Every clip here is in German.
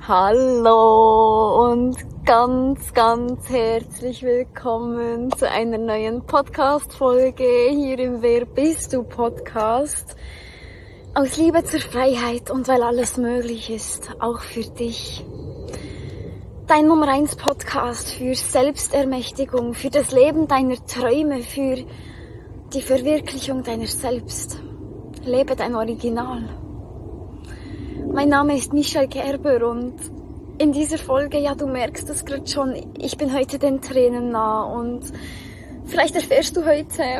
Hallo und ganz herzlich willkommen zu einer neuen Podcast-Folge hier im Wer bist du Podcast. Aus Liebe zur Freiheit und weil alles möglich ist, auch für dich. Dein Nummer 1 Podcast für Selbstermächtigung, für das Leben deiner Träume, für die Verwirklichung deiner selbst. Lebe dein Original. Mein Name ist Michelle Gerber und in dieser Folge, ja, du merkst es gerade schon, ich bin heute den Tränen nah und vielleicht erfährst du heute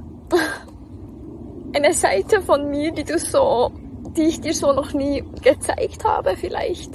eine Seite von mir, die ich dir so noch nie gezeigt habe vielleicht.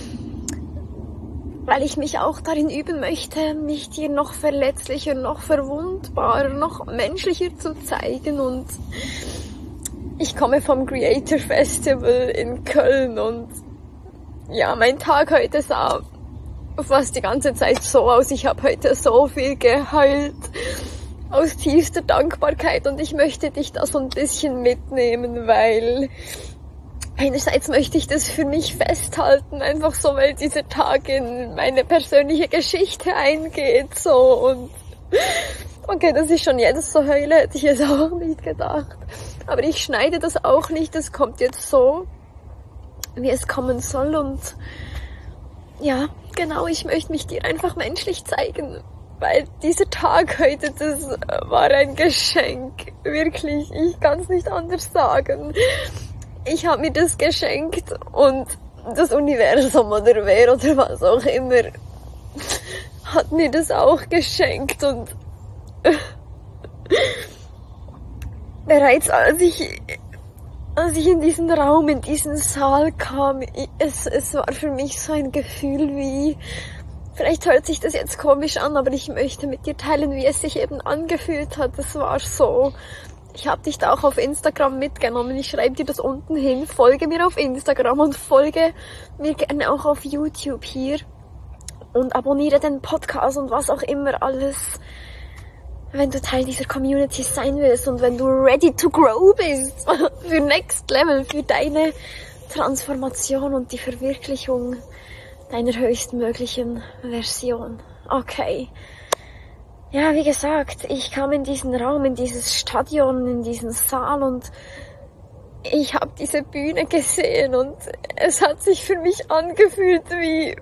Weil ich mich auch darin üben möchte, mich dir noch verletzlicher, noch verwundbarer, noch menschlicher zu zeigen und ich komme vom Creator Festival in Köln und ja, mein Tag heute sah fast die ganze Zeit so aus. Ich habe heute so viel geheult aus tiefster Dankbarkeit und ich möchte dich da so ein bisschen mitnehmen, weil einerseits möchte ich das für mich festhalten, einfach so, weil dieser Tag in meine persönliche Geschichte eingeht, so und okay, dass ich schon jetzt so heule, hätte ich jetzt auch nicht gedacht. Aber ich schneide das auch nicht, das kommt jetzt so, wie es kommen soll und ja, genau, ich möchte mich dir einfach menschlich zeigen, weil dieser Tag heute, das war ein Geschenk, wirklich, ich kann es nicht anders sagen. Ich habe mir das geschenkt und das Universum oder wer oder was auch immer hat mir das auch geschenkt und bereits als ich in diesen Raum, in diesen Saal kam, es war für mich so ein Gefühl wie, vielleicht hört sich das jetzt komisch an, aber ich möchte mit dir teilen, wie es sich eben angefühlt hat. Es war so, ich habe dich da auch auf Instagram mitgenommen, ich schreibe dir das unten hin, folge mir auf Instagram und folge mir gerne auch auf YouTube hier und abonniere den Podcast und was auch immer alles, wenn du Teil dieser Community sein willst und wenn du ready to grow bist für Next Level, für deine Transformation und die Verwirklichung deiner höchstmöglichen Version. Okay. Ja, wie gesagt, ich kam in diesen Raum, in dieses Stadion, in diesen Saal und ich habe diese Bühne gesehen und es hat sich für mich angefühlt wie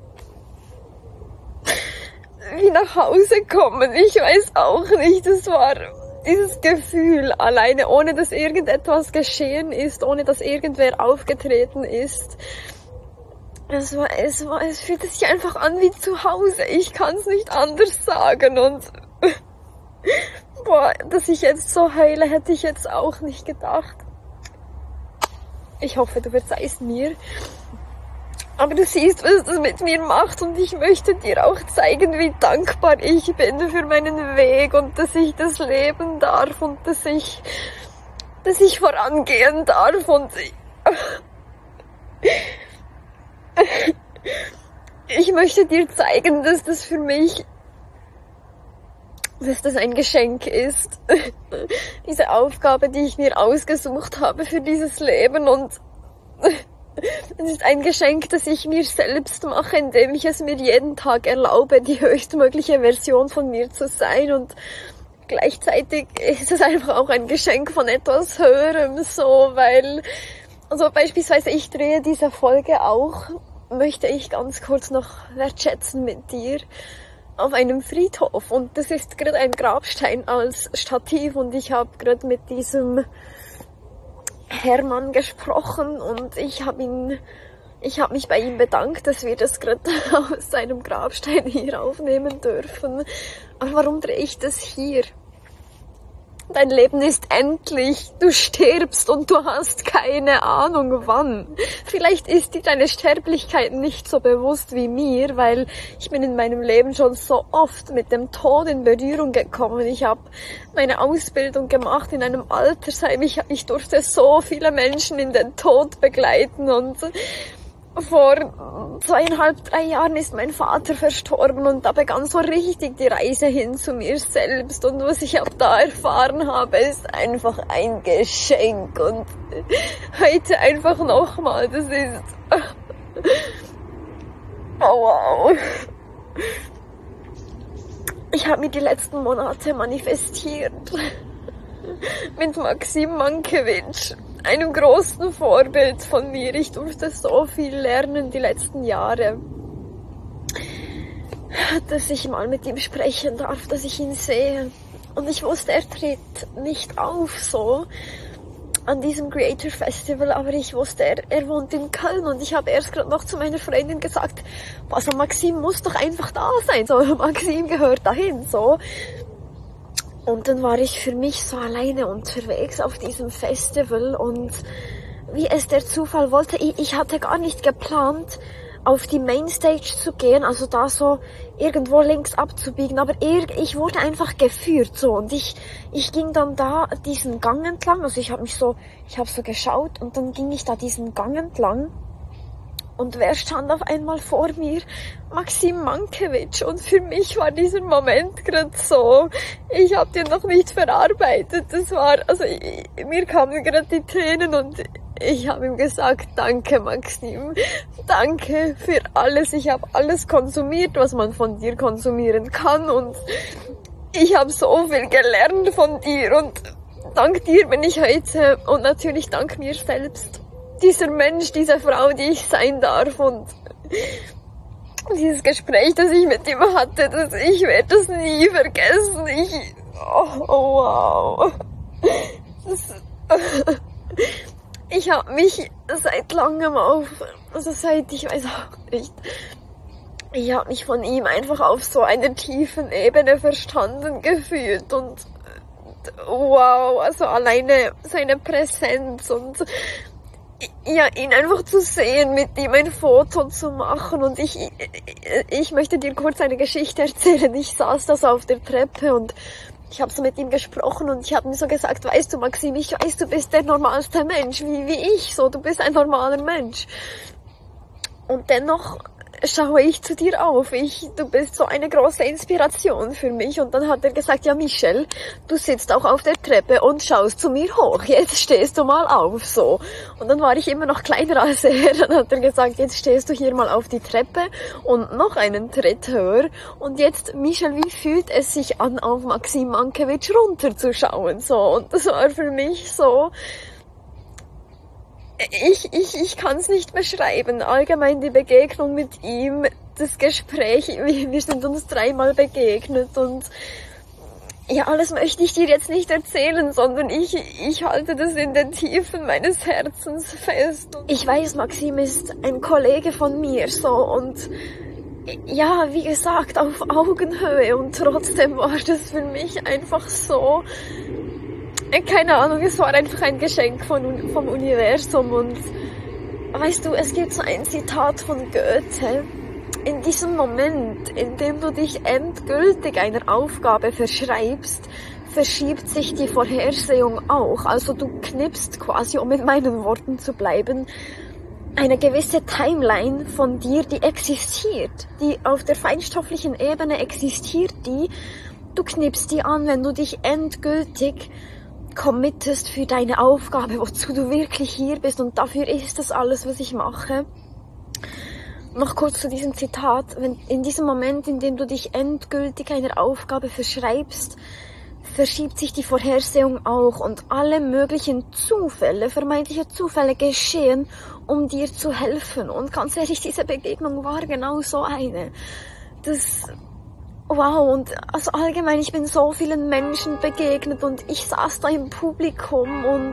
nach Hause kommen. Ich weiß auch nicht, es war dieses Gefühl alleine, ohne dass irgendetwas geschehen ist, ohne dass irgendwer aufgetreten ist. Es fühlte sich einfach an wie zu Hause. Ich kann es nicht anders sagen und boah, dass ich jetzt so heule, hätte ich jetzt auch nicht gedacht. Ich hoffe, du verzeihst mir. Aber du siehst, was das mit mir macht und ich möchte dir auch zeigen, wie dankbar ich bin für meinen Weg und dass ich das leben darf und dass ich vorangehen darf und ich möchte dir zeigen, dass das für mich, dass das ein Geschenk ist. Diese Aufgabe, die ich mir ausgesucht habe für dieses Leben und es ist ein Geschenk, das ich mir selbst mache, indem ich es mir jeden Tag erlaube, die höchstmögliche Version von mir zu sein und gleichzeitig ist es einfach auch ein Geschenk von etwas Höherem, so, weil, also beispielsweise ich drehe diese Folge auch, möchte ich ganz kurz noch wertschätzen mit dir, auf einem Friedhof und das ist gerade ein Grabstein als Stativ und ich habe gerade mit diesem Hermann gesprochen und ich habe mich bei ihm bedankt, dass wir das gerade aus seinem Grabstein hier aufnehmen dürfen. Aber warum drehe ich das hier? Dein Leben ist endlich, du stirbst und du hast keine Ahnung wann. Vielleicht ist dir deine Sterblichkeit nicht so bewusst wie mir, weil ich bin in meinem Leben schon so oft mit dem Tod in Berührung gekommen. Ich habe meine Ausbildung gemacht in einem Altersheim. Ich durfte so viele Menschen in den Tod begleiten und vor 2,5, 3 Jahren ist mein Vater verstorben und da begann so richtig die Reise hin zu mir selbst und was ich ab da erfahren habe, ist einfach ein Geschenk und heute einfach nochmal, das ist Oh wow. Ich habe mir die letzten Monate manifestiert mit Maxim Mankiewicz, einem großen Vorbild von mir. Ich durfte so viel lernen die letzten Jahre, dass ich mal mit ihm sprechen darf, dass ich ihn sehe. Und ich wusste, er tritt nicht auf so an diesem Creator Festival, aber ich wusste, er wohnt in Köln und ich habe erst gerade noch zu meiner Freundin gesagt, also Maxim muss doch einfach da sein, so Maxim gehört dahin, so. Und dann war ich für mich so alleine unterwegs auf diesem Festival und wie es der Zufall wollte, ich hatte gar nicht geplant, auf die Mainstage zu gehen, also da so irgendwo links abzubiegen, aber ich wurde einfach geführt so und ich ging dann da diesen Gang entlang, also ich habe so geschaut und dann ging ich da diesen Gang entlang und wer stand auf einmal vor mir? Maxim Mankiewicz. Und für mich war dieser Moment gerade so, ich habe den noch nicht verarbeitet, das war, also mir kamen gerade die Tränen und ich habe ihm gesagt, danke Maxim, danke für alles, ich habe alles konsumiert, was man von dir konsumieren kann und ich habe so viel gelernt von dir und dank dir bin ich heute und natürlich dank mir selbst dieser Mensch, diese Frau, die ich sein darf und dieses Gespräch, das ich mit ihm hatte, ich werde das nie vergessen, oh wow. Ich habe mich seit langem ich weiß auch nicht, ich habe mich von ihm einfach auf so einer tiefen Ebene verstanden gefühlt und wow, also alleine seine Präsenz und ja, ihn einfach zu sehen, mit ihm ein Foto zu machen und ich möchte dir kurz eine Geschichte erzählen. Ich saß da so auf der Treppe und ich habe so mit ihm gesprochen und ich habe ihm so gesagt, weißt du Maxim, ich weiß, du bist der normalste Mensch, wie ich, so, du bist ein normaler Mensch. Und dennoch schaue ich zu dir auf, du bist so eine große Inspiration für mich. Und dann hat er gesagt, ja Michelle, du sitzt auch auf der Treppe und schaust zu mir hoch, jetzt stehst du mal auf, so. Und dann war ich immer noch kleiner als er, dann hat er gesagt, jetzt stehst du hier mal auf die Treppe und noch einen Tritt höher. Und jetzt, Michelle, wie fühlt es sich an, auf Maxim Mankiewicz runterzuschauen, so. Und das war für mich so, ich kann es nicht beschreiben. Allgemein die Begegnung mit ihm, das Gespräch, wir sind uns 3-mal begegnet und ja, alles möchte ich dir jetzt nicht erzählen, sondern ich halte das in den Tiefen meines Herzens fest. Ich weiß, Maxim ist ein Kollege von mir, so, und ja, wie gesagt, auf Augenhöhe und trotzdem war das für mich einfach so, keine Ahnung, es war einfach ein Geschenk vom Universum und weißt du, es gibt so ein Zitat von Goethe, in diesem Moment, in dem du dich endgültig einer Aufgabe verschreibst, verschiebt sich die Vorhersehung auch, also du knippst quasi, um mit meinen Worten zu bleiben, eine gewisse Timeline von dir, die existiert, die auf der feinstofflichen Ebene existiert, du knippst die an, wenn du dich endgültig committest für deine Aufgabe, wozu du wirklich hier bist und dafür ist das alles, was ich mache. Noch kurz zu diesem Zitat, in diesem Moment, in dem du dich endgültig einer Aufgabe verschreibst, verschiebt sich die Vorhersehung auch und alle möglichen Zufälle, vermeintliche Zufälle geschehen, um dir zu helfen. Und ganz ehrlich, diese Begegnung war genau so eine. Wow, und also allgemein, ich bin so vielen Menschen begegnet und ich saß da im Publikum und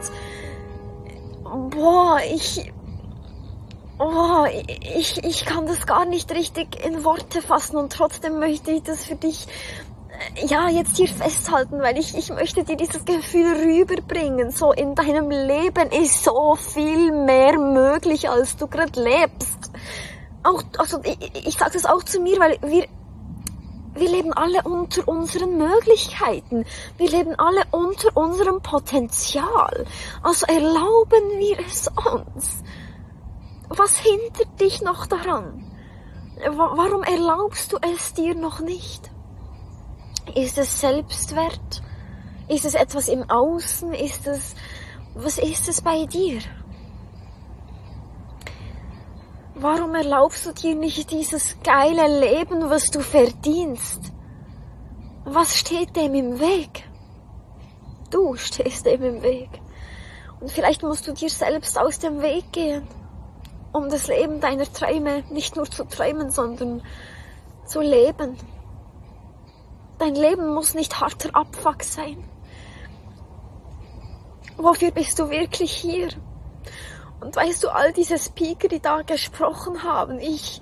ich kann das gar nicht richtig in Worte fassen und trotzdem möchte ich das für dich ja jetzt hier festhalten, weil ich möchte dir dieses Gefühl rüberbringen. So, in deinem Leben ist so viel mehr möglich, als du gerade lebst. Auch, also ich sage das auch zu mir, weil wir leben alle unter unseren Möglichkeiten. Wir leben alle unter unserem Potenzial. Also erlauben wir es uns. Was hindert dich noch daran? Warum erlaubst du es dir noch nicht? Ist es Selbstwert? Ist es etwas im Außen? Was ist es bei dir? Warum erlaubst du dir nicht dieses geile Leben, was du verdienst? Was steht dem im Weg? Du stehst dem im Weg. Und vielleicht musst du dir selbst aus dem Weg gehen, um das Leben deiner Träume nicht nur zu träumen, sondern zu leben. Dein Leben muss nicht harter Abfuck sein. Wofür bist du wirklich hier? Und weißt du, all diese Speaker, die da gesprochen haben, ich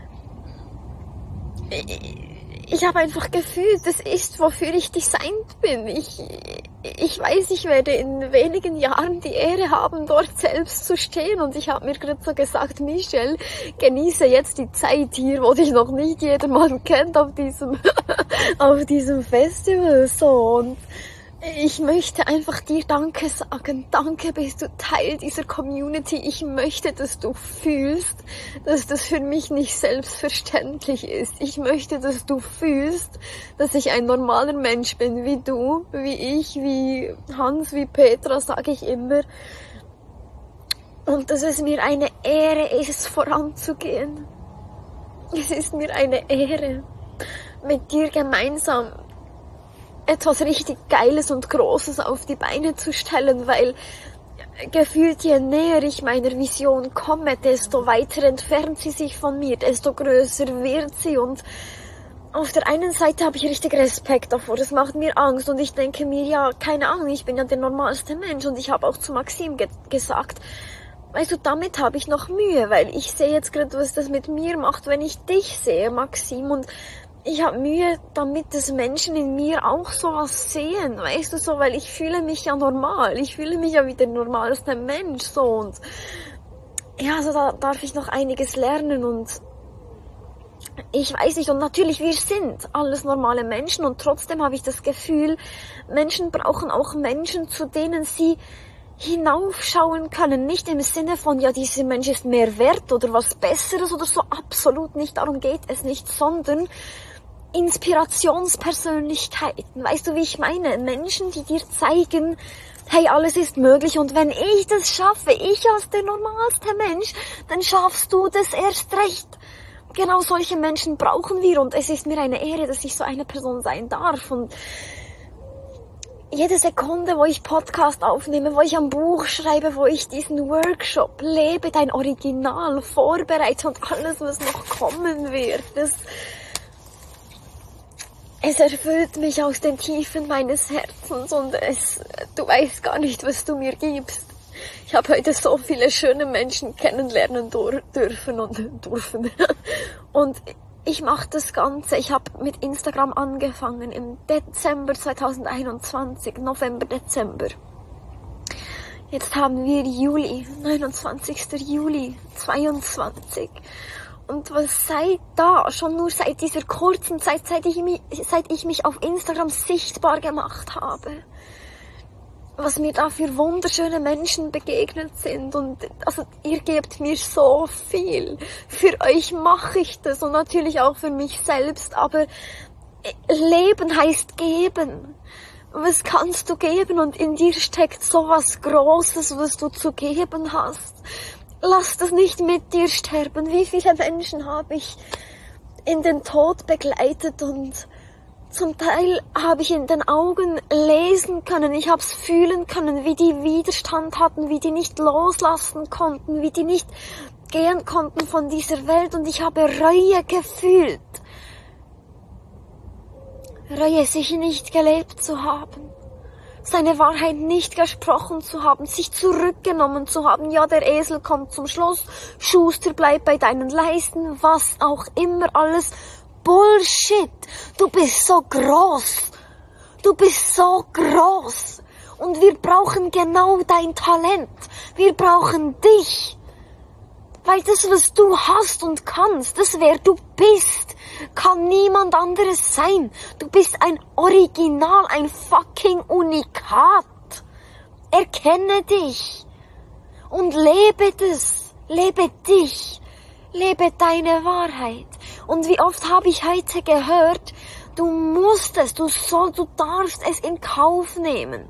habe einfach gefühlt, das ist, wofür ich designt bin. Ich weiß, ich werde in wenigen Jahren die Ehre haben, dort selbst zu stehen. Und ich habe mir gerade so gesagt, Michelle, genieße jetzt die Zeit hier, wo dich noch nicht jedermann kennt auf diesem Festival. So, und ich möchte einfach dir Danke sagen. Danke, bist du Teil dieser Community. Ich möchte, dass du fühlst, dass das für mich nicht selbstverständlich ist. Ich möchte, dass du fühlst, dass ich ein normaler Mensch bin, wie du, wie ich, wie Hans, wie Petra, sage ich immer. Und dass es mir eine Ehre ist, voranzugehen. Es ist mir eine Ehre, mit dir gemeinsam etwas richtig Geiles und Großes auf die Beine zu stellen, weil gefühlt je näher ich meiner Vision komme, desto weiter entfernt sie sich von mir, desto größer wird sie. Und auf der einen Seite habe ich richtig Respekt davor, das macht mir Angst und ich denke mir, ja, keine Ahnung, ich bin ja der normalste Mensch. Und ich habe auch zu Maxim gesagt, weißt du, damit habe ich noch Mühe, weil ich sehe jetzt gerade, was das mit mir macht, wenn ich dich sehe, Maxim, und ich habe Mühe damit, dass Menschen in mir auch sowas sehen, weißt du, so, weil ich fühle mich ja normal, ich fühle mich ja wie der normalste Mensch, so, und ja, also da darf ich noch einiges lernen und ich weiß nicht, und natürlich, wir sind alles normale Menschen und trotzdem habe ich das Gefühl, Menschen brauchen auch Menschen, zu denen sie hinaufschauen können, nicht im Sinne von, ja, dieser Mensch ist mehr wert oder was Besseres oder so, absolut nicht, darum geht es nicht, sondern Inspirationspersönlichkeiten, weißt du, wie ich meine? Menschen, die dir zeigen, hey, alles ist möglich und wenn ich das schaffe, ich als der normalste Mensch, dann schaffst du das erst recht. Genau solche Menschen brauchen wir und es ist mir eine Ehre, dass ich so eine Person sein darf und jede Sekunde, wo ich Podcast aufnehme, wo ich ein Buch schreibe, wo ich diesen Workshop lebe, dein Original vorbereite und alles, was noch kommen wird, es erfüllt mich aus den Tiefen meines Herzens und du weißt gar nicht, was du mir gibst. Ich habe heute so viele schöne Menschen kennenlernen dürfen. Und ich mache das Ganze. Ich habe mit Instagram angefangen im Dezember 2021, November, Dezember. Jetzt haben wir Juli, 29. Juli 22. Und was schon nur seit dieser kurzen Zeit, seit ich mich auf Instagram sichtbar gemacht habe, was mir da für wunderschöne Menschen begegnet sind. Und also ihr gebt mir so viel. Für euch mache ich das und natürlich auch für mich selbst. Aber Leben heißt geben. Was kannst du geben? Und in dir steckt so was Großes, was du zu geben hast. Lass das nicht mit dir sterben. Wie viele Menschen habe ich in den Tod begleitet und zum Teil habe ich in den Augen lesen können, ich habe es fühlen können, wie die Widerstand hatten, wie die nicht loslassen konnten, wie die nicht gehen konnten von dieser Welt und ich habe Reue gefühlt. Reue, sich nicht gelebt zu haben. Seine Wahrheit nicht gesprochen zu haben, sich zurückgenommen zu haben. Ja, der Esel kommt zum Schluss, Schuster, bleib bei deinen Leisten, was auch immer alles. Bullshit! Du bist so groß! Du bist so groß! Und wir brauchen genau dein Talent. Wir brauchen dich. Weil das, was du hast und kannst, das wer du bist, kann niemand anderes sein. Du bist ein Original, ein fucking Unikat. Erkenne dich und lebe das. Lebe dich. Lebe deine Wahrheit. Und wie oft habe ich heute gehört, du musst es, du darfst es in Kauf nehmen.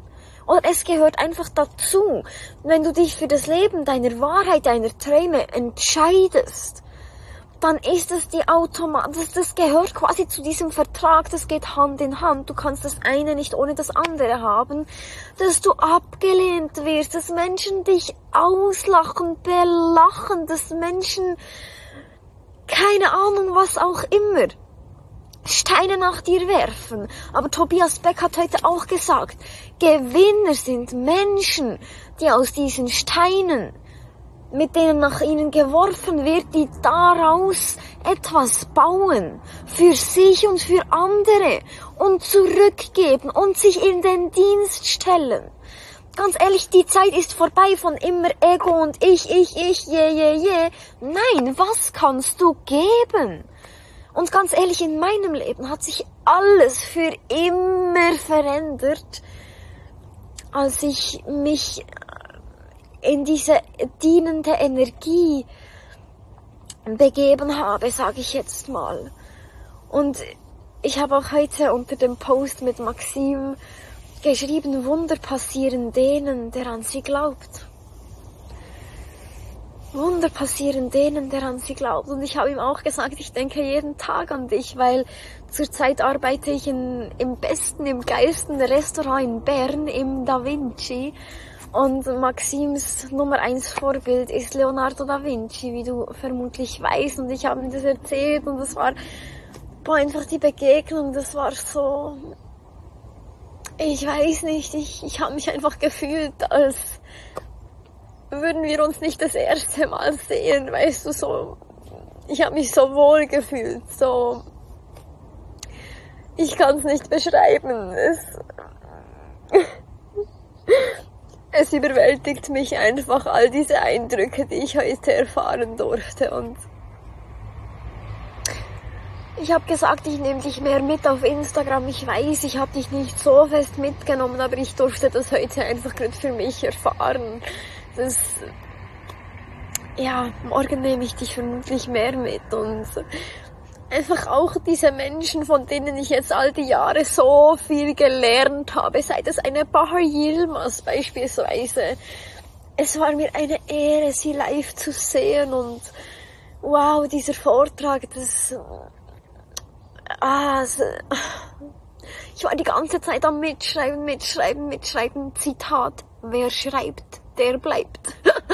Oder es gehört einfach dazu. Wenn du dich für das Leben deiner Wahrheit, deiner Träume entscheidest, dann ist es das gehört quasi zu diesem Vertrag, das geht Hand in Hand. Du kannst das eine nicht ohne das andere haben, dass du abgelehnt wirst, dass Menschen dich auslachen, belachen, dass Menschen, keine Ahnung, was auch immer, Steine nach dir werfen. Aber Tobias Beck hat heute auch gesagt, Gewinner sind Menschen, die aus diesen Steinen, mit denen nach ihnen geworfen wird, die daraus etwas bauen, für sich und für andere und zurückgeben und sich in den Dienst stellen. Ganz ehrlich, die Zeit ist vorbei von immer Ego und ich, je. Nein, was kannst du geben? Und ganz ehrlich, in meinem Leben hat sich alles für immer verändert, als ich mich in diese dienende Energie begeben habe, sage ich jetzt mal. Und ich habe auch heute unter dem Post mit Maxim geschrieben, Wunder passieren denen, der an sie glaubt. Wunder passieren denen, der an sie glaubt. Und ich habe ihm auch gesagt, ich denke jeden Tag an dich, weil zurzeit arbeite ich im geilsten Restaurant in Bern, im Da Vinci. Und Maxims Nummer 1 Vorbild ist Leonardo da Vinci, wie du vermutlich weißt. Und ich habe ihm das erzählt und das war einfach die Begegnung, das war so, ich weiß nicht, ich habe mich einfach gefühlt, als würden wir uns nicht das erste Mal sehen, weißt du, so, ich habe mich so wohl gefühlt, so, ich kann es nicht beschreiben, es überwältigt mich einfach, all diese Eindrücke, die ich heute erfahren durfte. Und ich habe gesagt, ich nehme dich mehr mit auf Instagram. Ich weiß, ich habe dich nicht so fest mitgenommen, aber ich durfte das heute einfach gerade für mich erfahren. Morgen nehme ich dich vermutlich mehr mit. Und einfach auch diese Menschen, von denen ich jetzt all die Jahre so viel gelernt habe, sei das eine Bahar Yilmaz beispielsweise. Es war mir eine Ehre, sie live zu sehen und wow, dieser Vortrag, ich war die ganze Zeit am Mitschreiben, Zitat, wer schreibt, der bleibt.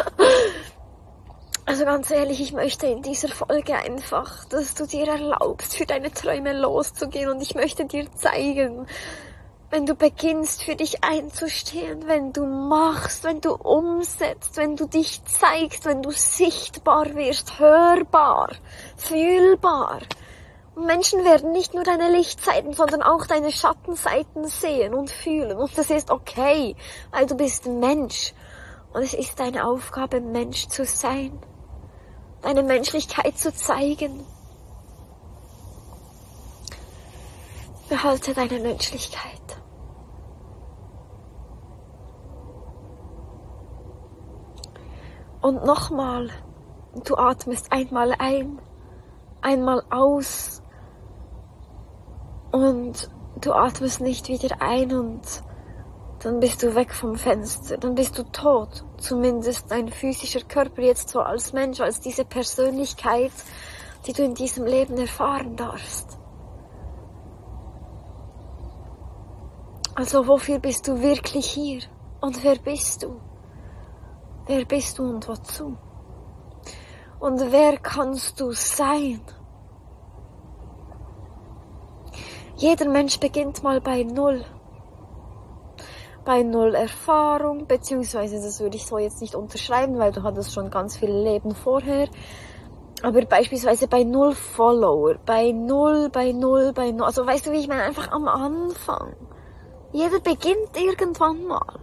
Also ganz ehrlich, ich möchte in dieser Folge einfach, dass du dir erlaubst, für deine Träume loszugehen und ich möchte dir zeigen, wenn du beginnst, für dich einzustehen, wenn du machst, wenn du umsetzt, wenn du dich zeigst, wenn du sichtbar wirst, hörbar, fühlbar. Und Menschen werden nicht nur deine Lichtseiten, sondern auch deine Schattenseiten sehen und fühlen. Und das ist okay, weil du bist ein Mensch. Und es ist deine Aufgabe, Mensch zu sein. Deine Menschlichkeit zu zeigen. Behalte deine Menschlichkeit. Und nochmal, du atmest einmal ein, einmal aus und du atmest nicht wieder ein und dann bist du weg vom Fenster, dann bist du tot. Zumindest dein physischer Körper jetzt so als Mensch, als diese Persönlichkeit, die du in diesem Leben erfahren darfst. Also wofür bist du wirklich hier? Und wer bist du? Wer bist du und wozu? Und wer kannst du sein? Jeder Mensch beginnt mal bei Null. Bei Null Erfahrung, beziehungsweise das würde ich so jetzt nicht unterschreiben, weil du hattest schon ganz viele Leben vorher. Aber beispielsweise bei Null Follower, bei Null, also weißt du, wie ich meine, einfach am Anfang. Jeder beginnt irgendwann mal.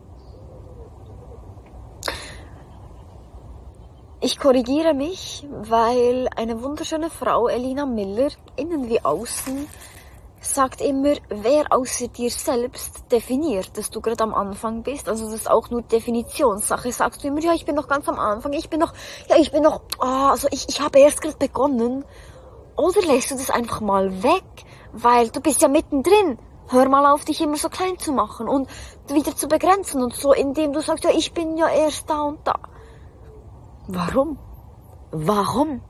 Ich korrigiere mich, weil eine wunderschöne Frau, Elina Miller, innen wie außen, sagt immer, wer außer dir selbst definiert, dass du gerade am Anfang bist. Also das ist auch nur Definitionssache. Sagst du immer, ja, ich bin noch ganz am Anfang, ich habe erst gerade begonnen. Oder lässt du das einfach mal weg, weil du bist ja mittendrin. Hör mal auf, dich immer so klein zu machen und wieder zu begrenzen und so, indem du sagst, ja, ich bin ja erst da und da. Warum? Warum?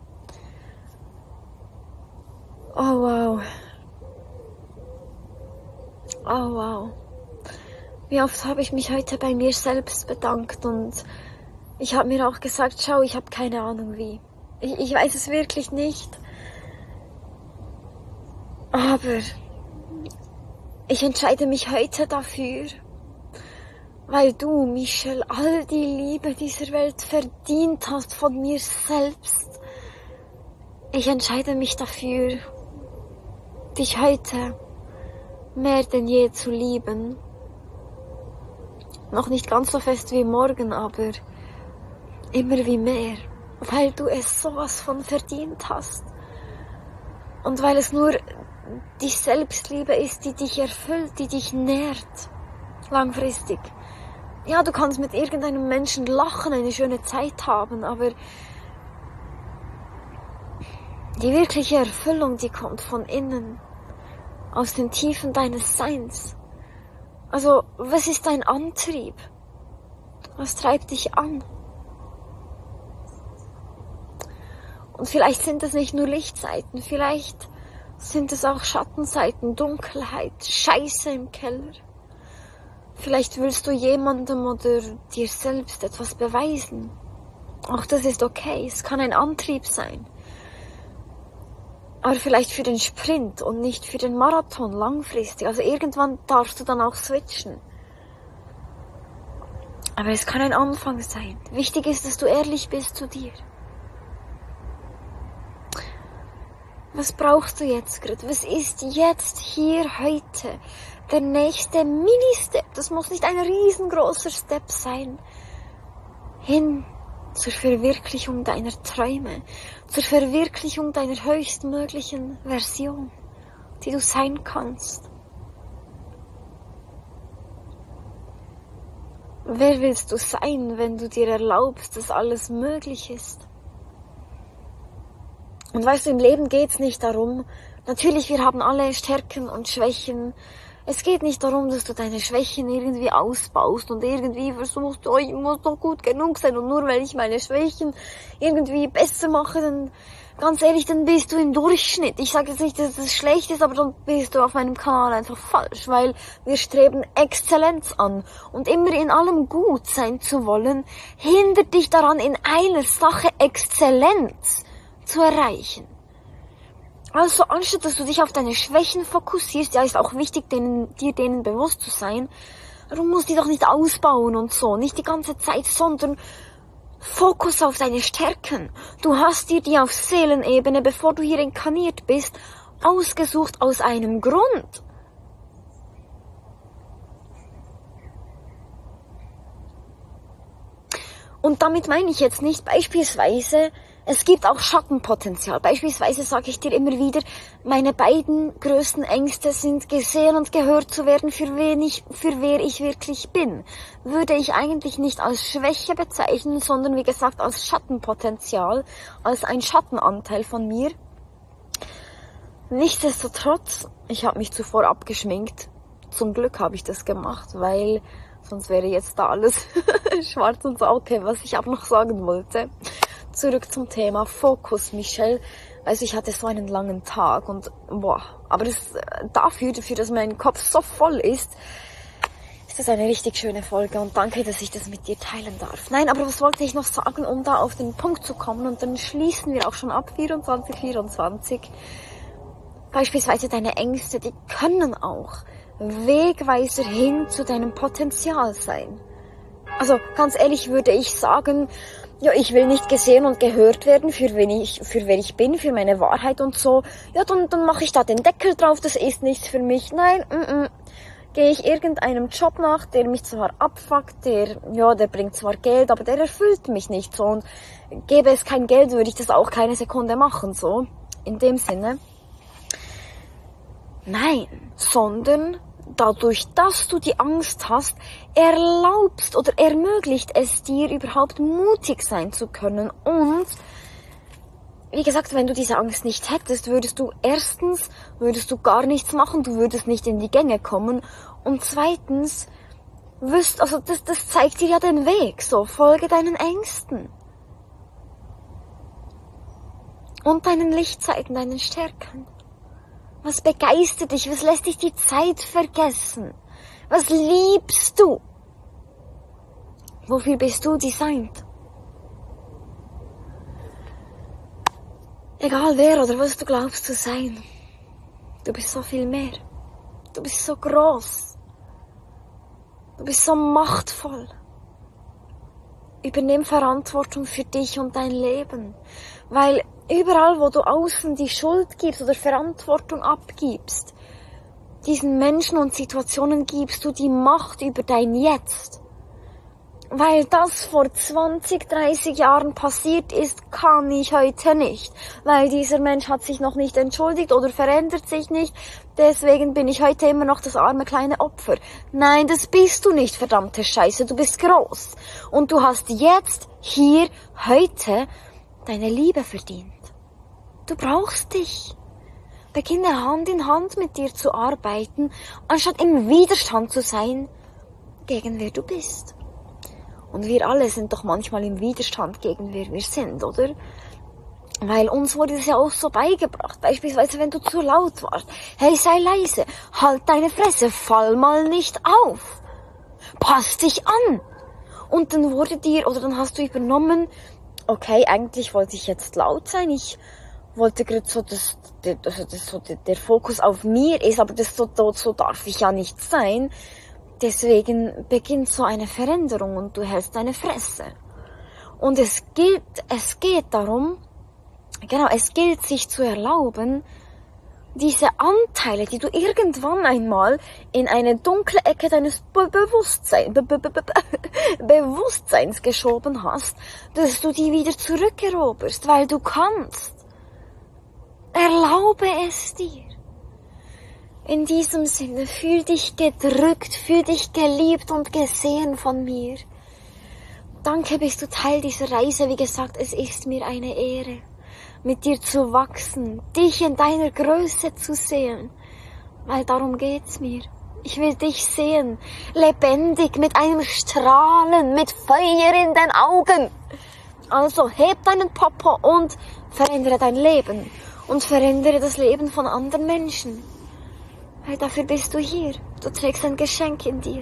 Oh wow. Oh wow. Wie oft habe ich mich heute bei mir selbst bedankt und ich habe mir auch gesagt, schau, ich habe keine Ahnung wie. Ich weiß es wirklich nicht. Aber ich entscheide mich heute dafür, weil du, Michelle, all die Liebe dieser Welt verdient hast von mir selbst. Ich entscheide mich dafür, dich heute mehr denn je zu lieben. Noch nicht ganz so fest wie morgen, aber immer wie mehr, weil du es sowas von verdient hast. Und weil es nur die Selbstliebe ist, die dich erfüllt, die dich nährt, langfristig. Ja, du kannst mit irgendeinem Menschen lachen, eine schöne Zeit haben, aber die wirkliche Erfüllung, die kommt von innen, aus den Tiefen deines Seins. Also, was ist dein Antrieb? Was treibt dich an? Und vielleicht sind es nicht nur Lichtseiten, vielleicht sind es auch Schattenseiten, Dunkelheit, Scheiße im Keller. Vielleicht willst du jemandem oder dir selbst etwas beweisen. Auch das ist okay, es kann ein Antrieb sein. Aber vielleicht für den Sprint und nicht für den Marathon langfristig. Also irgendwann darfst du dann auch switchen. Aber es kann ein Anfang sein. Wichtig ist, dass du ehrlich bist zu dir. Was brauchst du jetzt gerade? Was ist jetzt, hier, heute der nächste Mini-Step? Das muss nicht ein riesengroßer Step sein. Hin zur Verwirklichung deiner Träume, zur Verwirklichung deiner höchstmöglichen Version, die du sein kannst. Wer willst du sein, wenn du dir erlaubst, dass alles möglich ist? Und weißt du, im Leben geht's nicht darum, natürlich, wir haben alle Stärken und Schwächen. Es geht nicht darum, dass du deine Schwächen irgendwie ausbaust und irgendwie versuchst, oh, ich muss doch gut genug sein und nur weil ich meine Schwächen irgendwie besser mache, dann, ganz ehrlich, dann bist du im Durchschnitt. Ich sage jetzt nicht, dass das schlecht ist, aber dann bist du auf meinem Kanal einfach falsch, weil wir streben Exzellenz an und immer in allem gut sein zu wollen, hindert dich daran, in einer Sache Exzellenz zu erreichen. Also anstatt dass du dich auf deine Schwächen fokussierst, ja, ist auch wichtig, dir denen bewusst zu sein, du musst die doch nicht ausbauen und so, nicht die ganze Zeit, sondern Fokus auf deine Stärken. Du hast dir die auf Seelenebene, bevor du hier inkarniert bist, ausgesucht aus einem Grund. Und damit meine ich jetzt nicht beispielsweise, es gibt auch Schattenpotenzial. Beispielsweise sage ich dir immer wieder, meine beiden größten Ängste sind, gesehen und gehört zu werden, für wer ich wirklich bin. Würde ich eigentlich nicht als Schwäche bezeichnen, sondern wie gesagt als Schattenpotenzial, als ein Schattenanteil von mir. Nichtsdestotrotz, ich habe mich zuvor abgeschminkt. Zum Glück habe ich das gemacht, weil sonst wäre jetzt da alles schwarz und so. Okay, was ich aber noch sagen wollte. Zurück zum Thema Fokus, Michelle. Also ich hatte so einen langen Tag und aber dafür, dass mein Kopf so voll ist das eine richtig schöne Folge und danke, dass ich das mit dir teilen darf. Nein, aber was wollte ich noch sagen, um da auf den Punkt zu kommen und dann schließen wir auch schon ab 24. Beispielsweise deine Ängste, die können auch Wegweiser hin zu deinem Potenzial sein. Also ganz ehrlich würde ich sagen, ja, ich will nicht gesehen und gehört werden, für wer ich bin, für meine Wahrheit und so. Ja, dann mache ich da den Deckel drauf, das ist nichts für mich. Nein, gehe ich irgendeinem Job nach, der mich zwar abfuckt, der bringt zwar Geld, aber der erfüllt mich nicht so. Und gäbe es kein Geld, würde ich das auch keine Sekunde machen, so. In dem Sinne. Nein, sondern dadurch, dass du die Angst hast, erlaubst oder ermöglicht es dir überhaupt mutig sein zu können und wie gesagt, wenn du diese Angst nicht hättest, würdest du gar nichts machen, du würdest nicht in die Gänge kommen. Und zweitens, das zeigt dir ja den Weg, so, folge deinen Ängsten. Und deinen Lichtseiten, deinen Stärken. Was begeistert dich? Was lässt dich die Zeit vergessen? Was liebst du? Wofür bist du designt? Egal wer oder was du glaubst zu sein, du bist so viel mehr. Du bist so groß. Du bist so machtvoll. Übernimm Verantwortung für dich und dein Leben. Weil überall, wo du außen die Schuld gibst oder Verantwortung abgibst, diesen Menschen und Situationen gibst du die Macht über dein Jetzt. Weil das vor 20, 30 Jahren passiert ist, kann ich heute nicht. Weil dieser Mensch hat sich noch nicht entschuldigt oder verändert sich nicht. Deswegen bin ich heute immer noch das arme kleine Opfer. Nein, das bist du nicht, verdammte Scheiße. Du bist groß. Und du hast jetzt, hier, heute, deine Liebe verdient. Du brauchst dich. Beginne Hand in Hand mit dir zu arbeiten, anstatt im Widerstand zu sein, gegen wer du bist. Und wir alle sind doch manchmal im Widerstand gegen wer wir sind, oder? Weil uns wurde es ja auch so beigebracht. Beispielsweise, wenn du zu laut warst. Hey, sei leise. Halt deine Fresse. Fall mal nicht auf. Pass dich an. Und dann dann hast du übernommen, okay, eigentlich wollte ich jetzt laut sein. Ich wollte gerade so, der Fokus auf mir ist, aber so darf ich ja nicht sein. Deswegen beginnt so eine Veränderung und du hältst deine Fresse. Und es geht darum, es gilt sich zu erlauben, diese Anteile, die du irgendwann einmal in eine dunkle Ecke deines Bewusstseins geschoben hast, dass du die wieder zurückeroberst, weil du kannst. Erlaube es dir. In diesem Sinne, fühl dich gedrückt, fühl dich geliebt und gesehen von mir. Danke, bist du Teil dieser Reise. Wie gesagt, es ist mir eine Ehre, mit dir zu wachsen, dich in deiner Größe zu sehen, weil darum geht's mir. Ich will dich sehen, lebendig, mit einem Strahlen, mit Feuer in den Augen. Also heb deinen Popo und verändere dein Leben und verändere das Leben von anderen Menschen. Weil dafür bist du hier. Du trägst ein Geschenk in dir.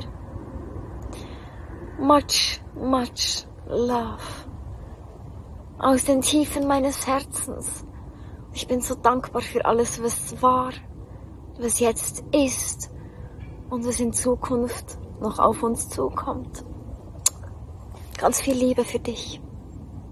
Much, much love. Aus den Tiefen meines Herzens. Ich bin so dankbar für alles, was war, was jetzt ist und was in Zukunft noch auf uns zukommt. Ganz viel Liebe für dich.